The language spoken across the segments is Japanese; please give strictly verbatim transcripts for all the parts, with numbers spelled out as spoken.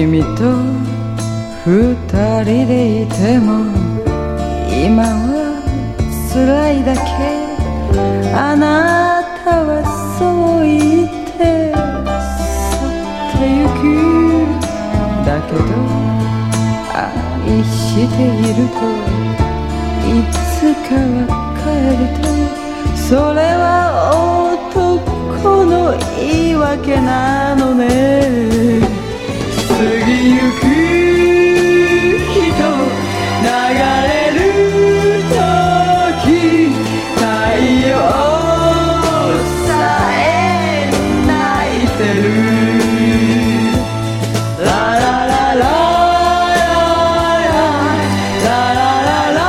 君と二人でいても今は辛いだけ。あなたはそう言って去ってゆく。だけど愛しているといつかは帰ると、それは男の言い訳なのね。過ぎゆく人流れる時、太陽さえ泣いてる。ララララララララ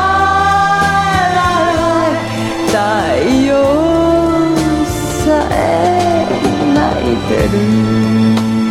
ラ、太陽さえ泣いてる。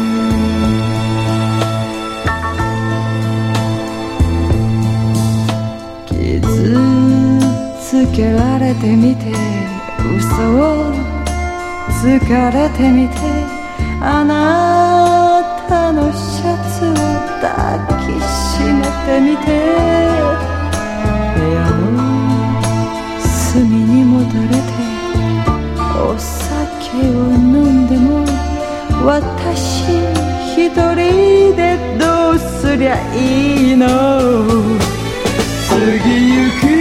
つけられてみて、嘘をつかれてみて、あなたのシャツを抱きしめてみて、部屋の隅にもたれてお酒を飲んでも、私一人でどうすりゃいいの。過ぎゆく